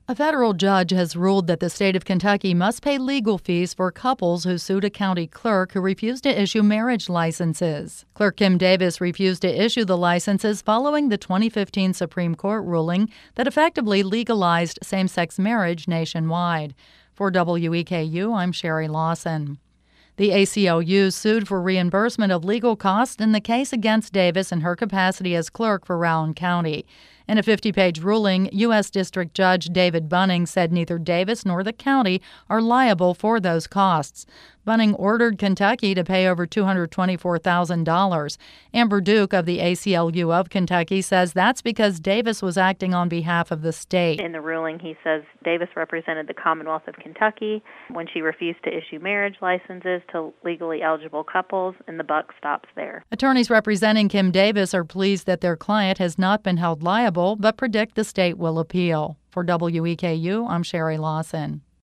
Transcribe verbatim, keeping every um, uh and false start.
A federal judge has ruled that the state of Kentucky must pay legal fees for couples who sued a county clerk who refused to issue marriage licenses. Clerk Kim Davis refused to issue the licenses following the twenty fifteen Supreme Court ruling that effectively legalized same-sex marriage nationwide. For W E K U, I'm Sherry Lawson. The A C L U sued for reimbursement of legal costs in the case against Davis in her capacity as clerk for Rowan County. In a fifty-page ruling, U S District Judge David Bunning said neither Davis nor the county are liable for those costs. Bunning ordered Kentucky to pay over two hundred twenty-four thousand dollars. Amber Duke of the A C L U of Kentucky says that's because Davis was acting on behalf of the state. In the ruling, he says Davis represented the Commonwealth of Kentucky when she refused to issue marriage licenses to legally eligible couples, and the buck stops there. Attorneys representing Kim Davis are pleased that their client has not been held liable, but predict the state will appeal. For W E K U, I'm Sherry Lawson.